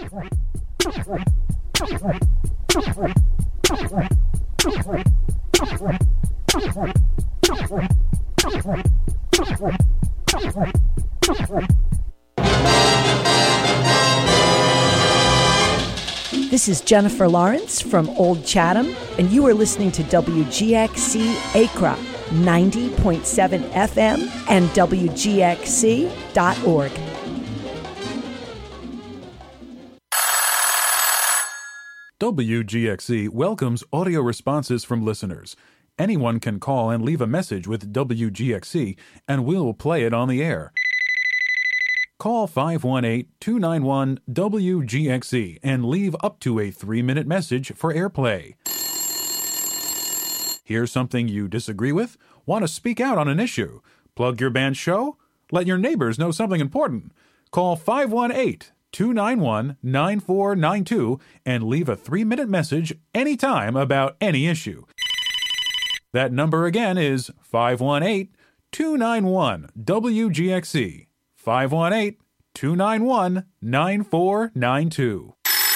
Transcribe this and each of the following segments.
This is Jennifer Lawrence from Old Chatham, and you are listening to WGXC Accra 90.7 FM and WGXC.org. WGXC welcomes audio responses from listeners. Anyone can call and leave a message with WGXC, and we'll play it on the air. Call 518-291-WGXC and leave up to a 3-minute message for airplay. Hear something you disagree with? Want to speak out on an issue? Plug your band's show? Let your neighbors know something important. Call 518-291-9492 and leave a 3-minute message anytime about any issue. That number again is 518-291-WGXC. 518-291-9492.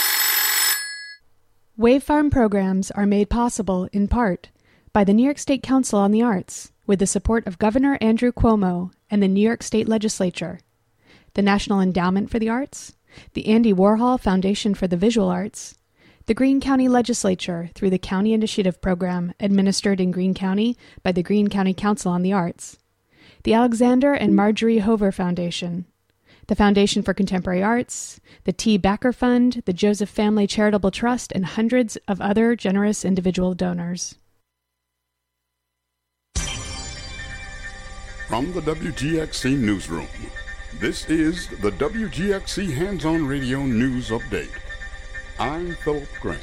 Wave Farm programs are made possible, in part, by the New York State Council on the Arts, with the support of Governor Andrew Cuomo and the New York State Legislature, the National Endowment for the Arts, the Andy Warhol Foundation for the Visual Arts, the Greene County Legislature through the County Initiative Program administered in Greene County by the Greene County Council on the Arts, the Alexander and Marjorie Hover Foundation, the Foundation for Contemporary Arts, the T. Backer Fund, the Joseph Family Charitable Trust, and hundreds of other generous individual donors. From the WGXC Newsroom, this is the WGXC Hands-On Radio News Update. I'm Philip Grant.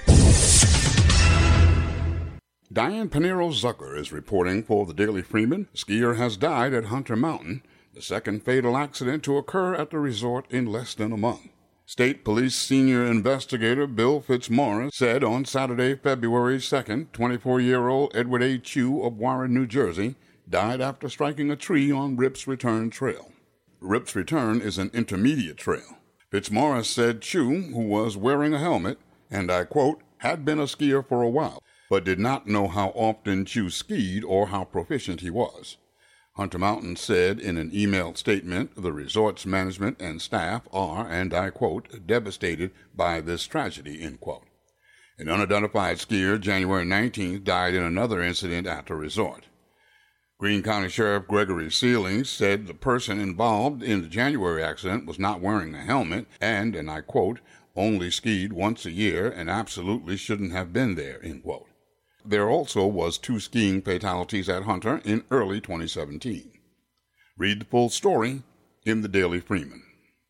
Diane Pinero-Zucker is reporting for the Daily Freeman. Skier has died at Hunter Mountain, the second fatal accident to occur at the resort in less than a month. State Police Senior Investigator Bill Fitzmaurice said on Saturday, February 2nd, 24-year-old Edward A. Chu of Warren, New Jersey, died after striking a tree on Rip's Return Trail. Rip's Return is an intermediate trail. Fitzmaurice said Chu, who was wearing a helmet, and I quote, had been a skier for a while, but did not know how often Chu skied or how proficient he was. Hunter Mountain said in an emailed statement, the resort's management and staff are, and I quote, devastated by this tragedy, end quote. An unidentified skier, January 19th, died in another incident at the resort. Greene County Sheriff Gregory Sealing said the person involved in the January accident was not wearing a helmet and I quote, only skied once a year and absolutely shouldn't have been there, end quote. There also was 2 skiing fatalities at Hunter in early 2017. Read the full story in the Daily Freeman.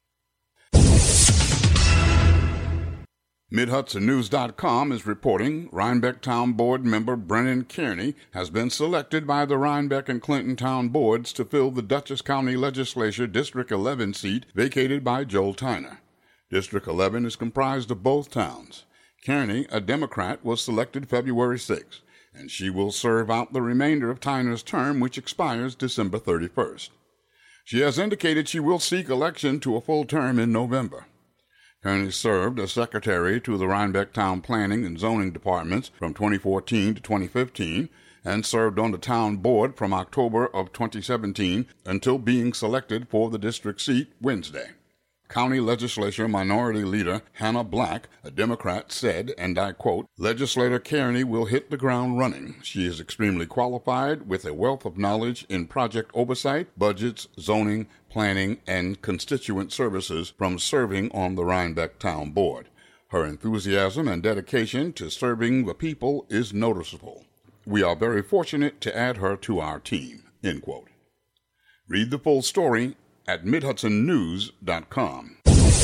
MidHudsonNews.com is reporting Rhinebeck Town Board member Brennan Kearney has been selected by the Rhinebeck and Clinton Town Boards to fill the Dutchess County Legislature District 11 seat vacated by Joel Tyner. District 11 is comprised of both towns. Kearney, a Democrat, was selected February 6, and she will serve out the remainder of Tyner's term, which expires December 31st. She has indicated she will seek election to a full term in November. Kearney served as secretary to the Rhinebeck Town Planning and Zoning Departments from 2014 to 2015 and served on the town board from October of 2017 until being selected for the district seat Wednesday. County Legislature Minority Leader Hannah Black, a Democrat, said, and I quote, Legislator Kearney will hit the ground running. She is extremely qualified with a wealth of knowledge in project oversight, budgets, zoning, planning, and constituent services from serving on the Rhinebeck Town Board. Her enthusiasm and dedication to serving the people is noticeable. We are very fortunate to add her to our team, end quote. Read the full story at MidHudsonNews.com.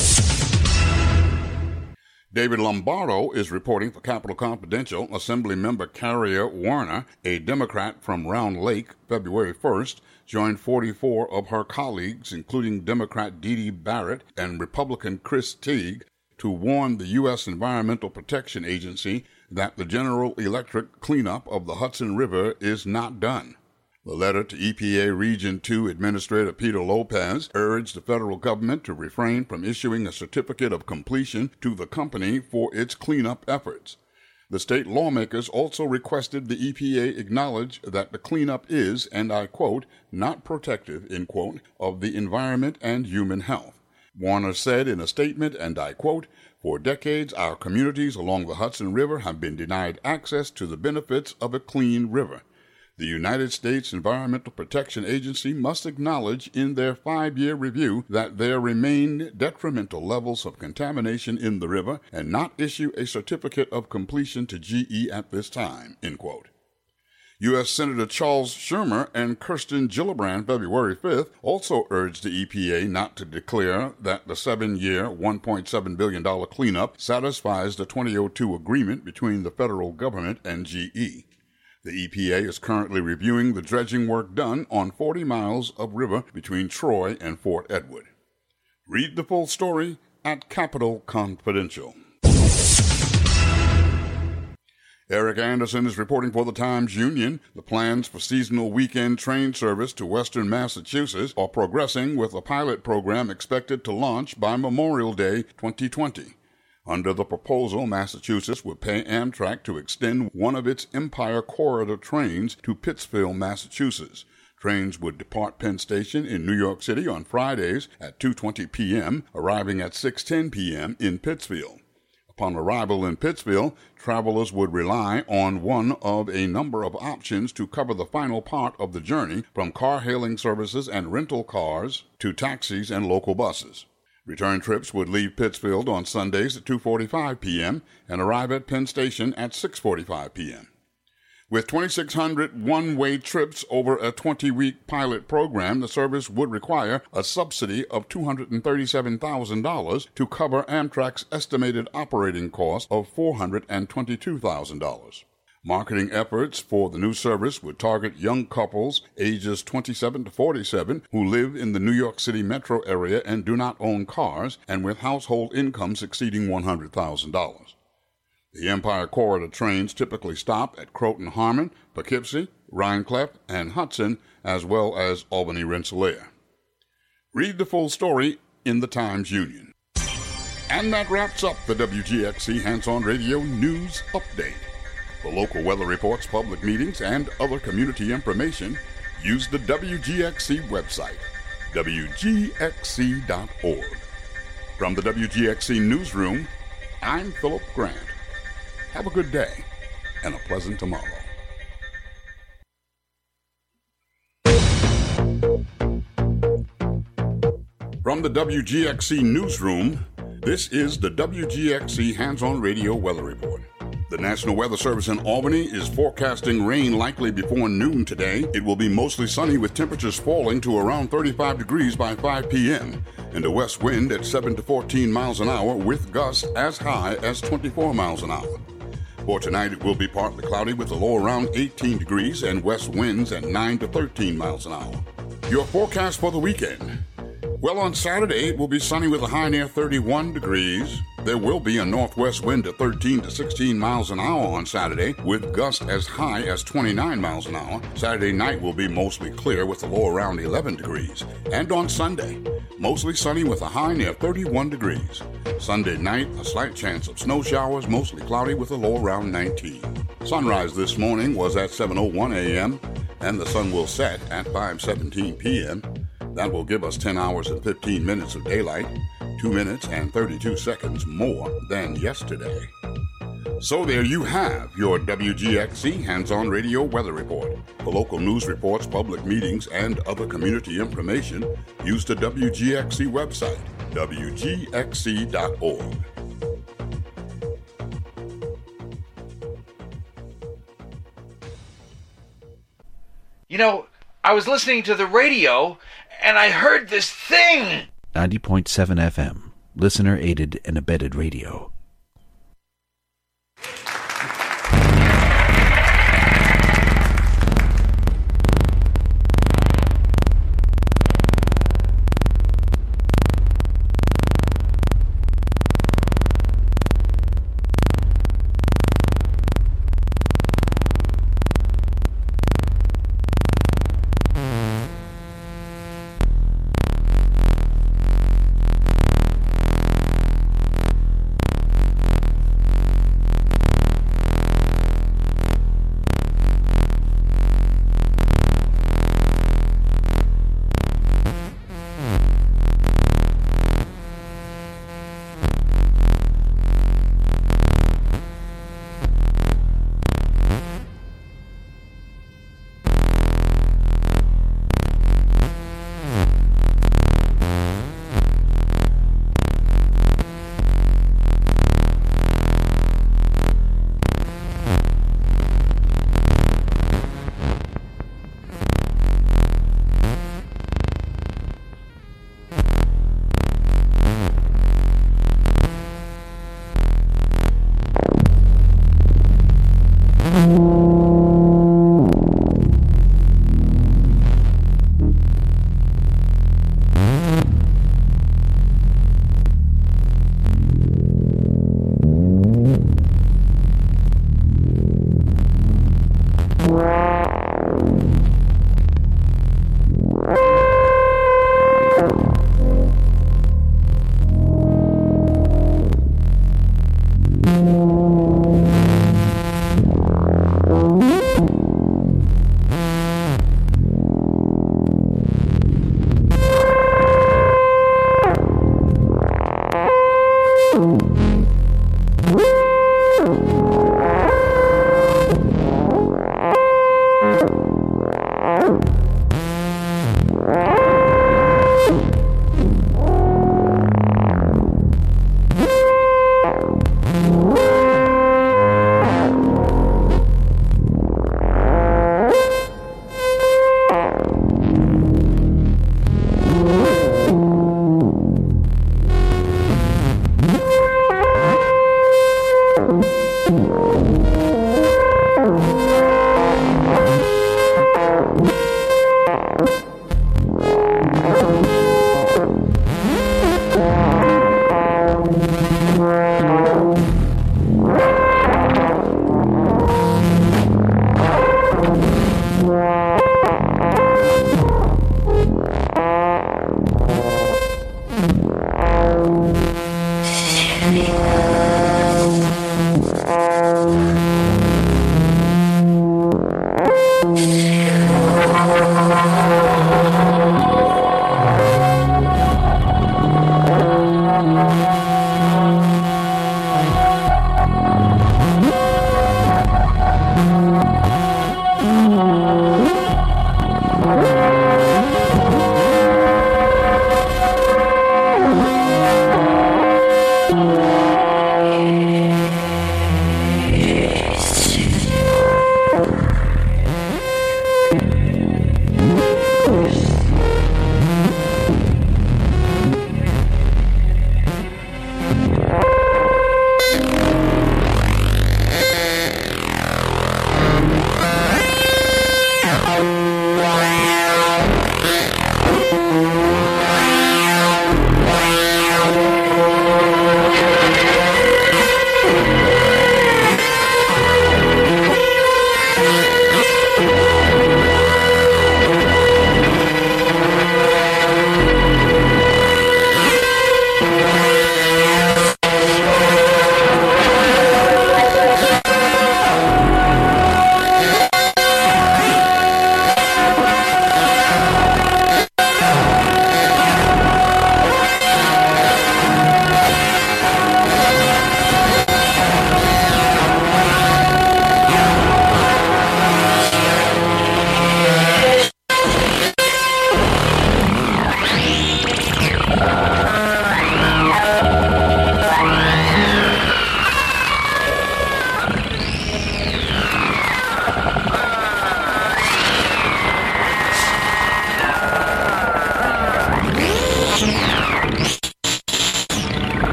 David Lombardo is reporting for Capital Confidential. Assemblymember Carrier Warner, a Democrat from Round Lake, February 1st, joined 44 of her colleagues, including Democrat Dee Dee Barrett and Republican Chris Teague, to warn the U.S. Environmental Protection Agency that the General Electric cleanup of the Hudson River is not done. The letter to EPA Region 2 Administrator Peter Lopez urged the federal government to refrain from issuing a certificate of completion to the company for its cleanup efforts. The state lawmakers also requested the EPA acknowledge that the cleanup is, and I quote, not protective, end quote, of the environment and human health. Warner said in a statement, and I quote, "For decades, our communities along the Hudson River have been denied access to the benefits of a clean river. The United States Environmental Protection Agency must acknowledge in their 5-year review that there remain detrimental levels of contamination in the river and not issue a certificate of completion to GE at this time," end quote. U.S. Senator Charles Schumer and Kirsten Gillibrand February 5th also urged the EPA not to declare that the 7-year, $1.7 billion cleanup satisfies the 2002 agreement between the federal government and GE. The EPA is currently reviewing the dredging work done on 40 miles of river between Troy and Fort Edward. Read the full story at Capitol Confidential. Eric Anderson is reporting for the Times-Union. The plans for seasonal weekend train service to western Massachusetts are progressing, with a pilot program expected to launch by Memorial Day 2020. Under the proposal, Massachusetts would pay Amtrak to extend one of its Empire Corridor trains to Pittsfield, Massachusetts. Trains would depart Penn Station in New York City on Fridays at 2:20 p.m., arriving at 6:10 p.m. in Pittsfield. Upon arrival in Pittsfield, travelers would rely on one of a number of options to cover the final part of the journey, from car-hailing services and rental cars to taxis and local buses. Return trips would leave Pittsfield on Sundays at 2:45 p.m. and arrive at Penn Station at 6:45 p.m. With 2,600 one-way trips over a 20-week pilot program, the service would require a subsidy of $237,000 to cover Amtrak's estimated operating cost of $422,000. Marketing efforts for the new service would target young couples ages 27 to 47 who live in the New York City metro area and do not own cars, and with household incomes exceeding $100,000. The Empire Corridor trains typically stop at Croton-Harmon, Poughkeepsie, Rhinecleft, and Hudson, as well as Albany-Rensselaer. Read the full story in the Times-Union. And that wraps up the WGXC Hands-On Radio News Update. For local weather reports, public meetings, and other community information, use the WGXC website, WGXC.org. From the WGXC Newsroom, I'm Philip Grant. Have a good day and a pleasant tomorrow. From the WGXC Newsroom, this is the WGXC Hands-On Radio Weather Report. The National Weather Service in Albany is forecasting rain likely before noon today. It will be mostly sunny with temperatures falling to around 35 degrees by 5 p.m. and a west wind at 7 to 14 miles an hour with gusts as high as 24 miles an hour. For tonight, it will be partly cloudy with a low around 18 degrees and west winds at 9 to 13 miles an hour. Your forecast for the weekend. Well, on Saturday, it will be sunny with a high near 31 degrees. There will be a northwest wind at 13 to 16 miles an hour on Saturday, with gusts as high as 29 miles an hour. Saturday night will be mostly clear with a low around 11 degrees. And on Sunday, mostly sunny with a high near 31 degrees. Sunday night, a slight chance of snow showers, mostly cloudy with a low around 19. Sunrise this morning was at 7:01 a.m., and the sun will set at 5:17 p.m. That will give us 10 hours and 15 minutes of daylight, 2 minutes and 32 seconds more than yesterday. So there you have your WGXC Hands-On Radio Weather Report. For local news reports, public meetings, and other community information, use the WGXC website, WGXC.org. You know, I was listening to the radio, and I heard this thing! 90.7 FM, listener-aided and abetted radio.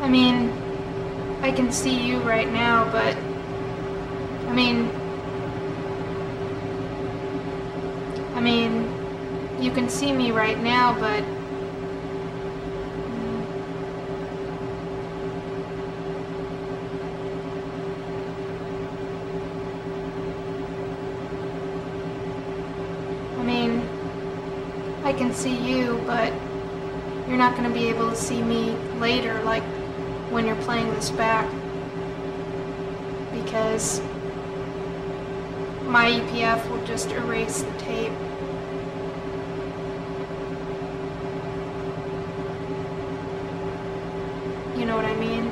I mean, I can see you right now, but... I mean, you can see me right now, but... I can see you, but you're not going to be able to see me later, like when you're playing this back, because my EPF will just erase the tape. You know what I mean?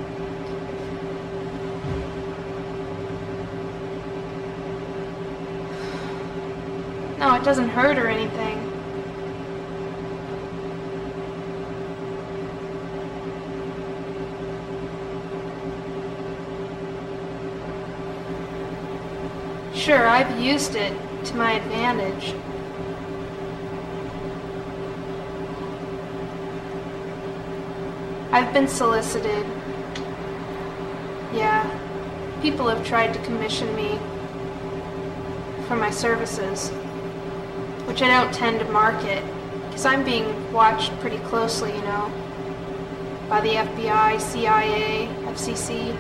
No, it doesn't hurt or anything. Sure, I've used it to my advantage. I've been solicited. Yeah, people have tried to commission me for my services, which I don't tend to market, because I'm being watched pretty closely, you know, by the FBI, CIA, FCC,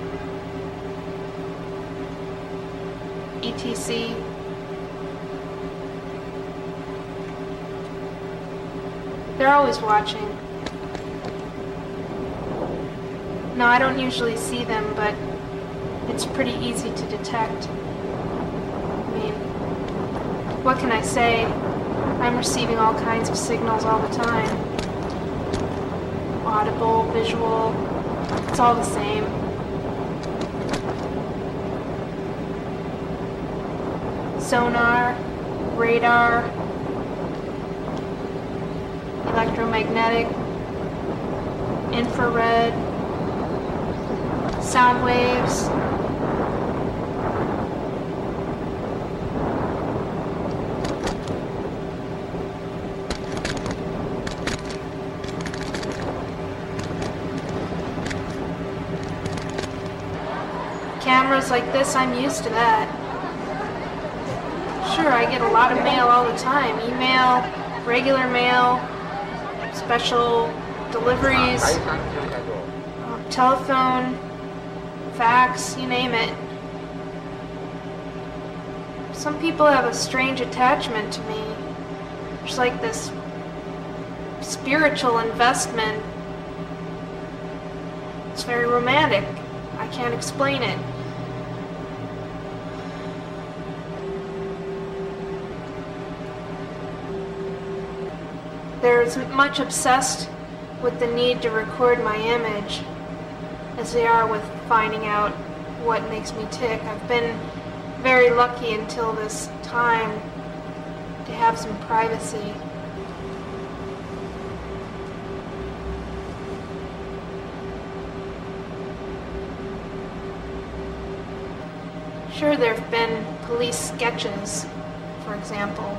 ETC. They're always watching. No, I don't usually see them, but it's pretty easy to detect. I mean, what can I say? I'm receiving all kinds of signals all the time. Audible, visual, it's all the same. Sonar, radar, electromagnetic, infrared, sound waves. Cameras like this, I'm used to that. Sure, I get a lot of mail all the time. Email, regular mail, special deliveries, telephone, fax, you name it. Some people have a strange attachment to me. There's like this spiritual investment. It's very romantic. I can't explain it. They're as much obsessed with the need to record my image as they are with finding out what makes me tick. I've been very lucky until this time to have some privacy. Sure, there have been police sketches, for example.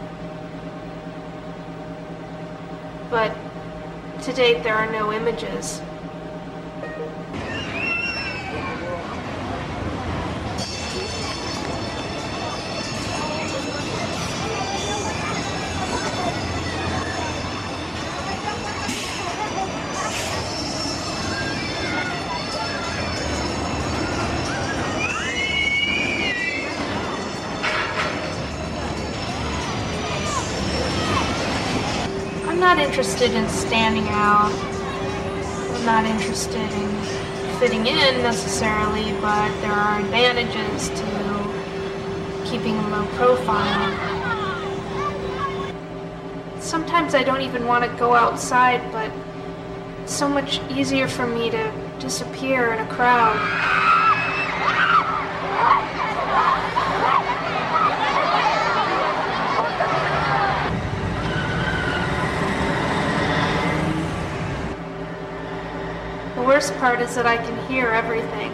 But to date, there are no images. I'm not interested in standing out. I'm not interested in fitting in necessarily, but there are advantages to keeping a low profile. Sometimes I don't even want to go outside, but it's so much easier for me to disappear in a crowd. The worst part is that I can hear everything.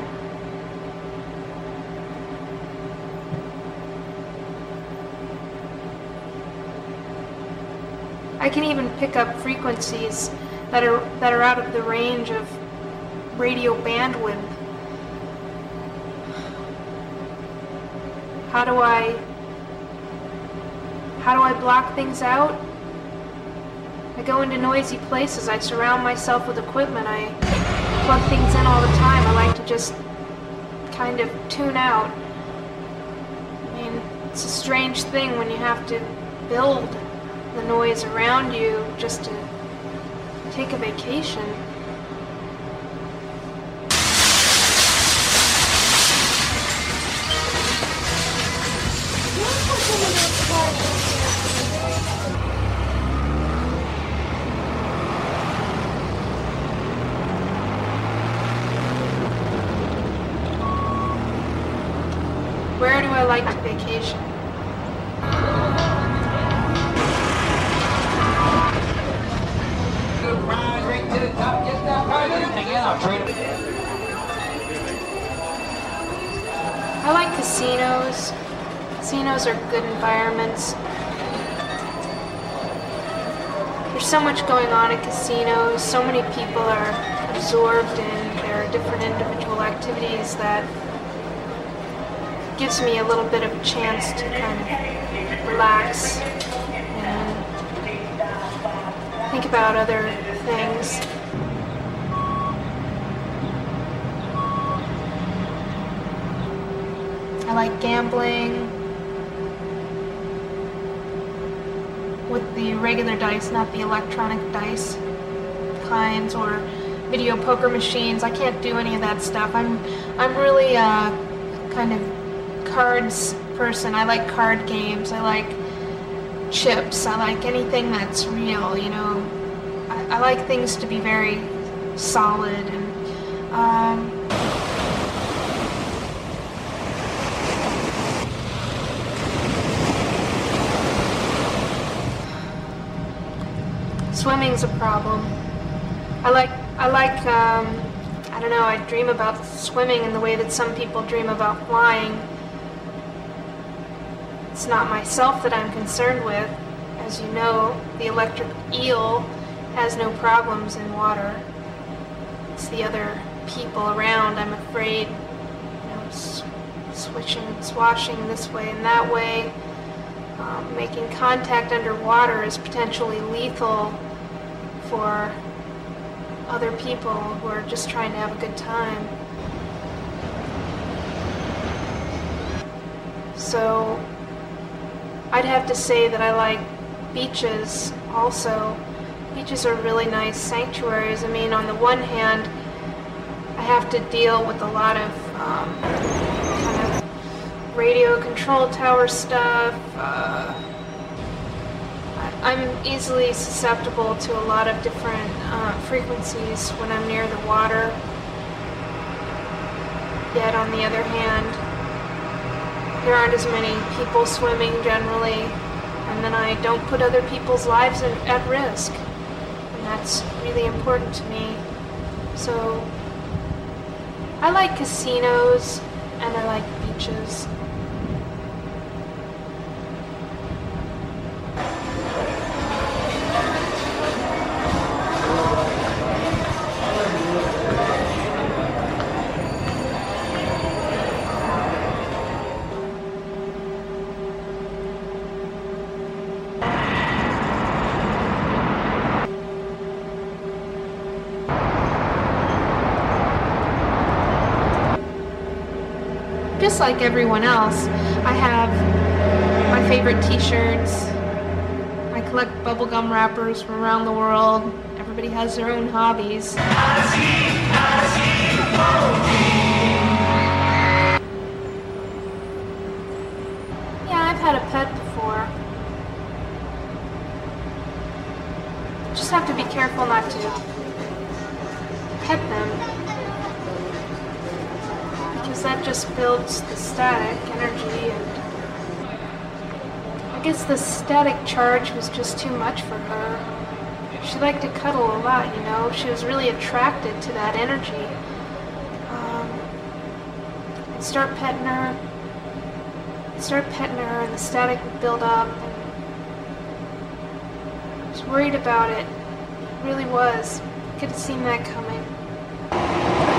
I can even pick up frequencies that are out of the range of radio bandwidth. How do I block things out? I go into noisy places. I surround myself with equipment. I plug things in all the time. I like to just kind of tune out. I mean, it's a strange thing when you have to build the noise around you just to take a vacation. Where do I like to vacation? I like casinos. Casinos are good environments. There's so much going on at casinos. So many people are absorbed in their different individual activities that gives me a little bit of a chance to kind of relax and think about other things. I like gambling with the regular dice, not the electronic dice kinds, or video poker machines. I can't do any of that stuff. I'm really kind of cards person. I like card games. I like chips. I like anything that's real, you know. I like things to be very solid and swimming's a problem. I don't know, I dream about swimming in the way that some people dream about flying. It's not myself that I'm concerned with. As you know, the electric eel has no problems in water. It's the other people around, I'm afraid, you know, swashing this way and that way. Making contact underwater is potentially lethal for other people who are just trying to have a good time. So I'd have to say that I like beaches also. Beaches are really nice sanctuaries. I mean, on the one hand, I have to deal with a lot of kind of radio control tower stuff. I'm easily susceptible to a lot of different frequencies when I'm near the water. Yet on the other hand, there aren't as many people swimming generally, and then I don't put other people's lives at risk. And that's really important to me. So I like casinos and I like beaches. Just like everyone else, I have my favorite t-shirts. I collect bubblegum wrappers from around the world. Everybody has their own hobbies. Yeah, I've had a pet before. Just have to be careful not to pet them, because that just builds the static energy, and I guess the static charge was just too much for her. She liked to cuddle a lot, you know. She was really attracted to that energy. I'd start petting her, and the static would build up, and I was worried about it. It really was. I could have seen that coming.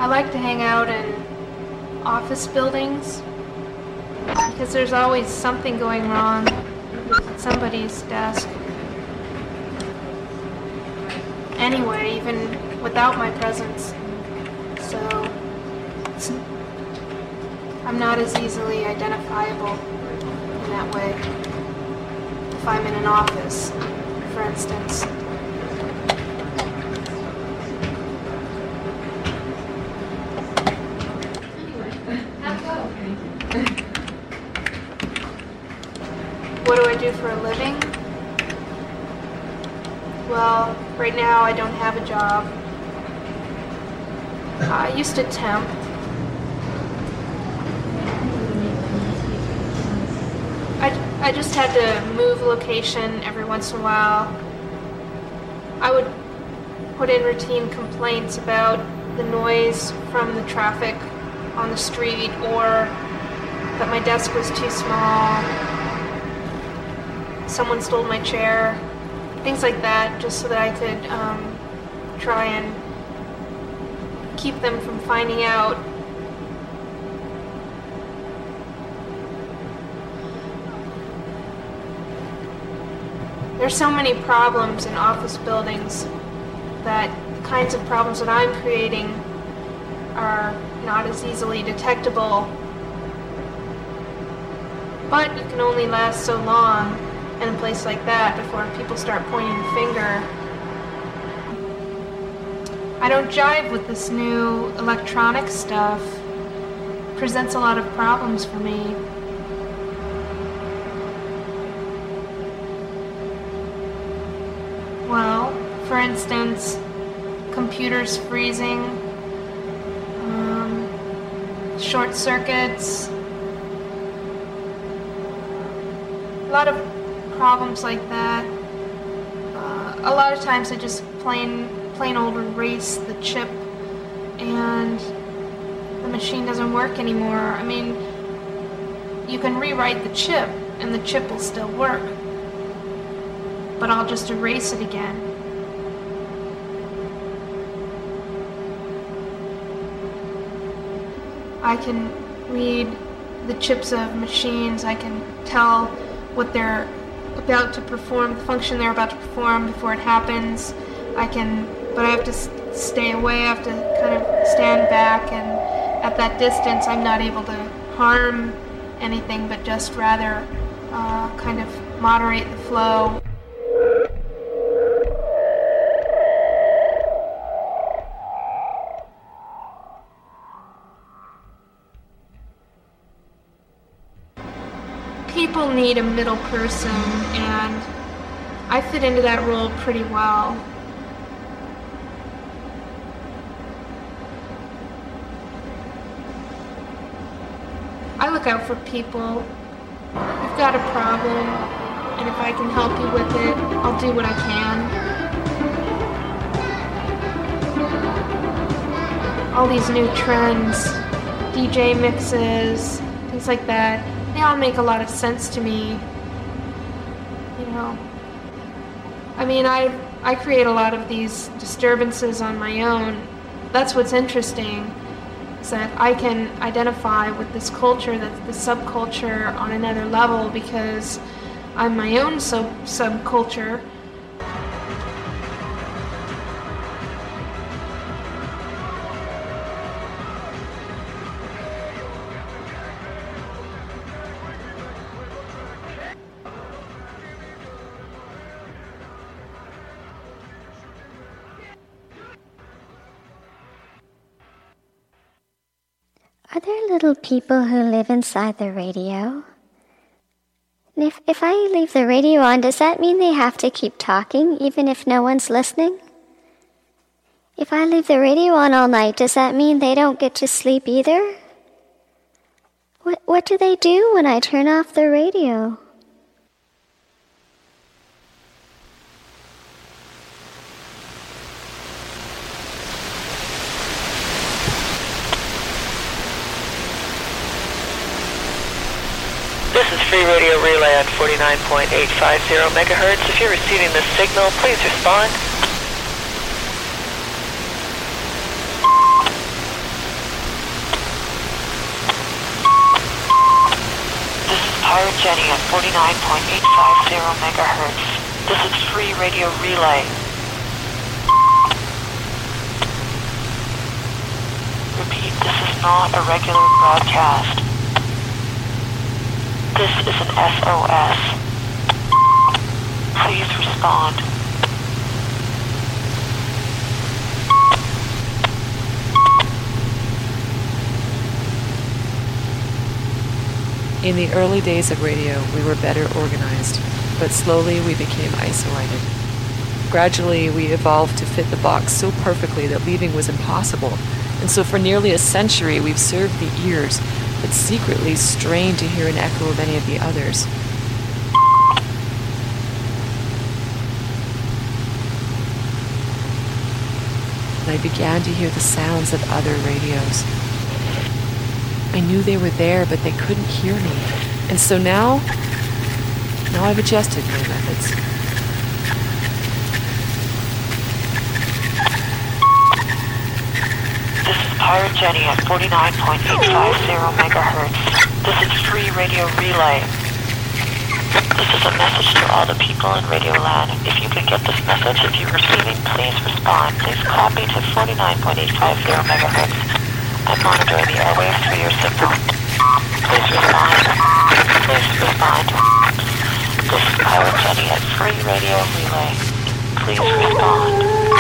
like to hang out in office buildings because there's always something going wrong at somebody's desk. Anyway, even without my presence. So I'm not as easily identifiable in that way. If I'm in an office, for instance. What do I do for a living? Well, right now I don't have a job. I used to temp. I just had to move location every once in a while. I would put in routine complaints about the noise from the traffic on the street, or that my desk was too small, someone stole my chair, things like that, just so that I could try and keep them from finding out. There's so many problems in office buildings that the kinds of problems that I'm creating are not as easily detectable. But you can only last so long in a place like that before people start pointing the finger. I don't jive with this new electronic stuff. It presents a lot of problems for me. Well, for instance, computers freezing, short circuits, a lot of problems like that. A lot of times I just plain old erase the chip and the machine doesn't work anymore. I mean, you can rewrite the chip and the chip will still work, but I'll just erase it again. I can read the chips of machines. I can tell what they're about to perform, the function they're about to perform before it happens. But I have to stay away. I have to kind of stand back, and at that distance I'm not able to harm anything, but just rather kind of moderate the flow. People need a middle person, and I fit into that role pretty well. I look out for people. You've got a problem, and if I can help you with it, I'll do what I can. All these new trends, DJ mixes, things like that, they all make a lot of sense to me. You know, I mean, I create a lot of these disturbances on my own. That's what's interesting, is that I can identify with this culture, that's the subculture on another level, because I'm my own subculture. Are there little people who live inside the radio? And if I leave the radio on, does that mean they have to keep talking even if no one's listening? If I leave the radio on all night, does that mean they don't get to sleep either? What do they do when I turn off the radio? This is Free Radio Relay at 49.850 megahertz. If you're receiving this signal, please respond. Pirate Jenny at 49.850 megahertz. This is Free Radio Relay. Repeat, this is not a regular broadcast. This is an SOS. Please respond. In the early days of radio, we were better organized, but slowly we became isolated. Gradually, we evolved to fit the box so perfectly that leaving was impossible, and so for nearly a century we've served the ears, but secretly strained to hear an echo of any of the others. And I began to hear the sounds of other radios. I knew they were there, but they couldn't hear me. And so now I've adjusted my methods. This is Pirate Jenny at 49.850 megahertz. This is Free Radio Relay. This is a message to all the people in Radio Land. If you could get this message, if you're receiving, please respond. Please copy to 49.850 megahertz. I'm monitoring the airwaves for your signal. Please respond. Please respond. This is Pirate Jenny at Free Radio Relay. Please respond.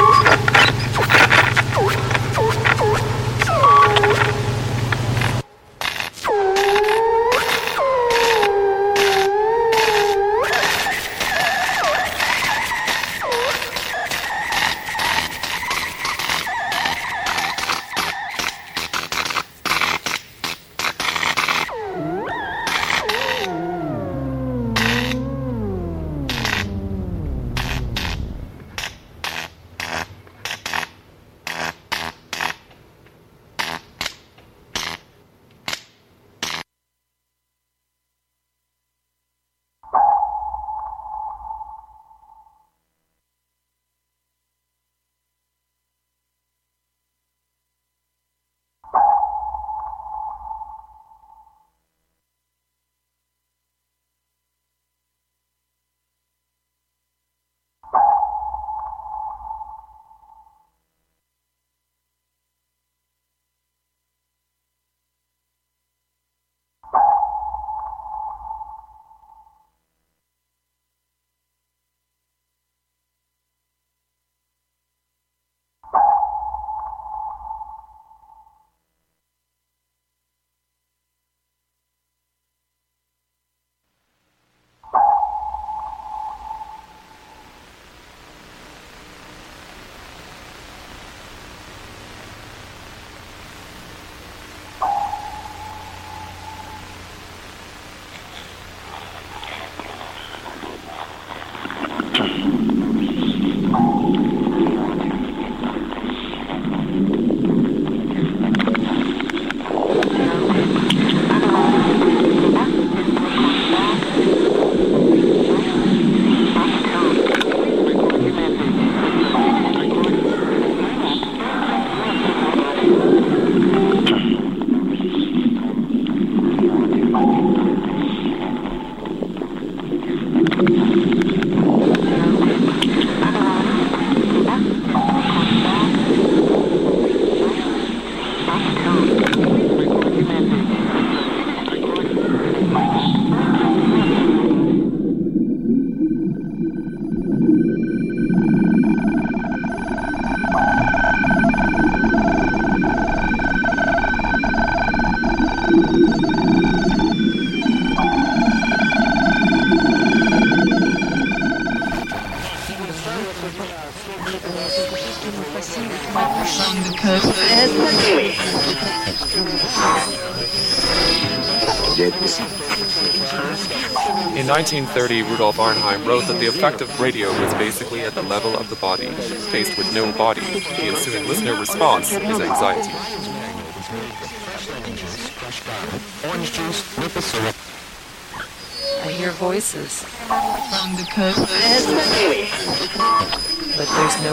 In 1930, Rudolf Arnheim wrote that the effect of radio was basically at the level of the body. Faced with no body, the ensuing listener response is anxiety. Orange juice with the syrup. I hear voices. From the coast. But there's no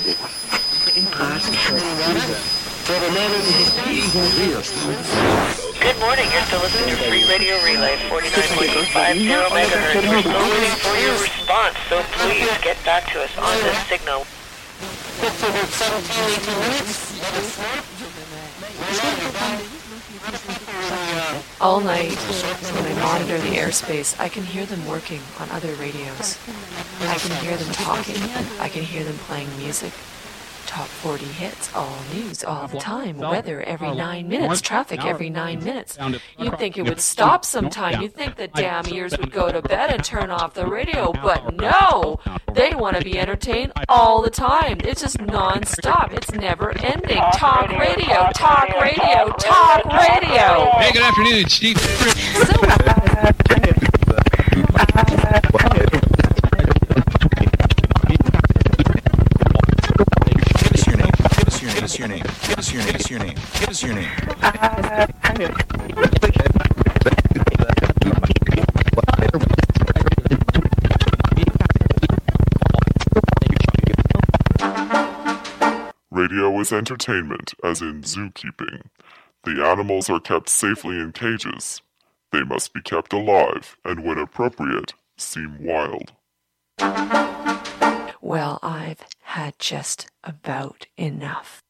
breathing. Good morning. You're still listening to Free Radio Relay, 49.50 megahertz. We're still waiting for your response, so please get back to us on this signal. All night, when I monitor the airspace, I can hear them working on other radios. I can hear them talking. I can hear them playing music. Top 40 hits, all news, all the time, weather every 9 minutes, traffic every 9 minutes. You'd think it would stop sometime. You'd think the damn ears would go to bed and turn off the radio, but no! They want to be entertained all the time. It's just non-stop. It's never ending. Talk radio, talk radio, talk radio! Hey, good afternoon, it's Steve. Give us your name. Give us your name. Give us your name. Give us your name. Radio is entertainment, as in zookeeping. The animals are kept safely in cages. They must be kept alive, and when appropriate, seem wild. Well, I've had just about enough.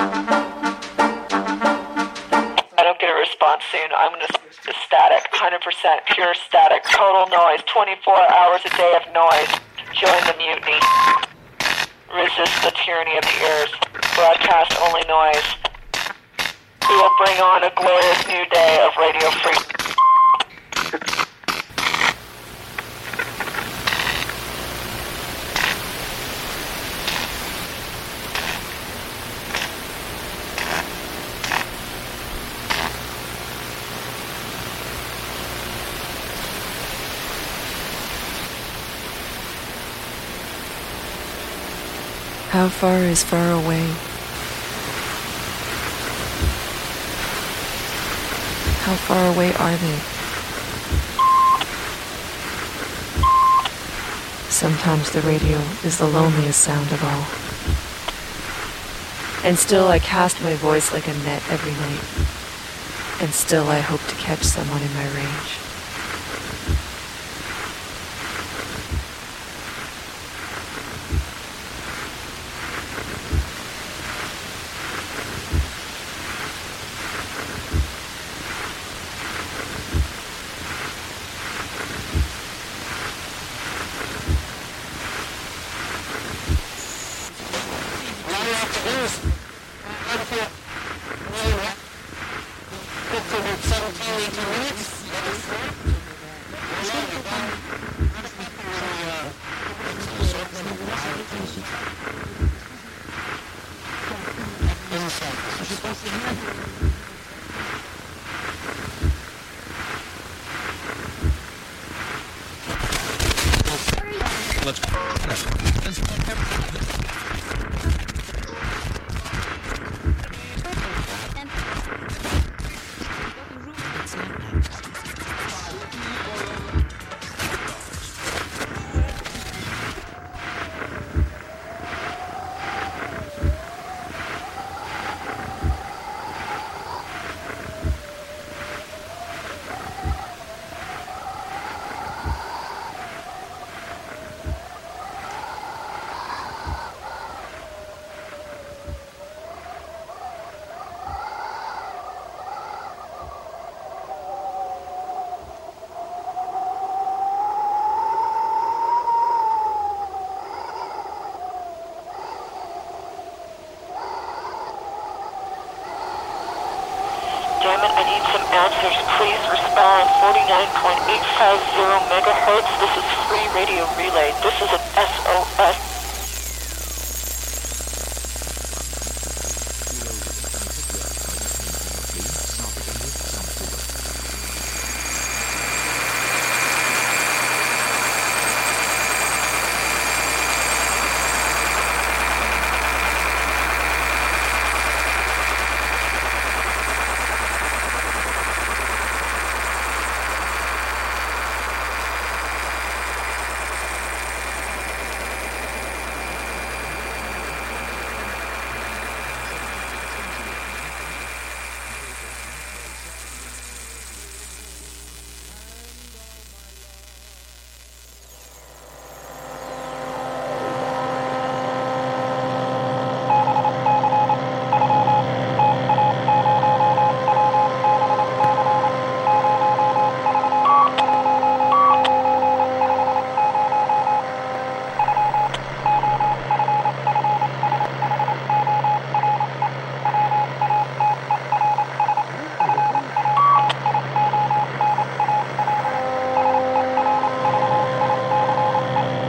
I don't get a response soon. I'm going to static, 100% pure static, total noise, 24 hours a day of noise. Join the mutiny. Resist the tyranny of the ears. Broadcast only noise. We will bring on a glorious new day of Radio Free. How far is far away? How far away are they? Sometimes the radio is the loneliest sound of all. And still I cast my voice like a net every night. And still I hope to catch someone in my range. Answers, please respond. 49.850 megahertz. This is Free Radio Relay. This is an SOS.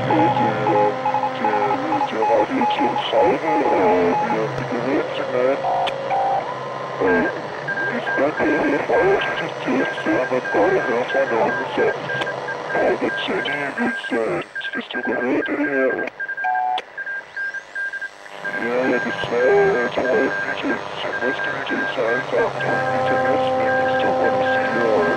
Hvis du kan høre det her.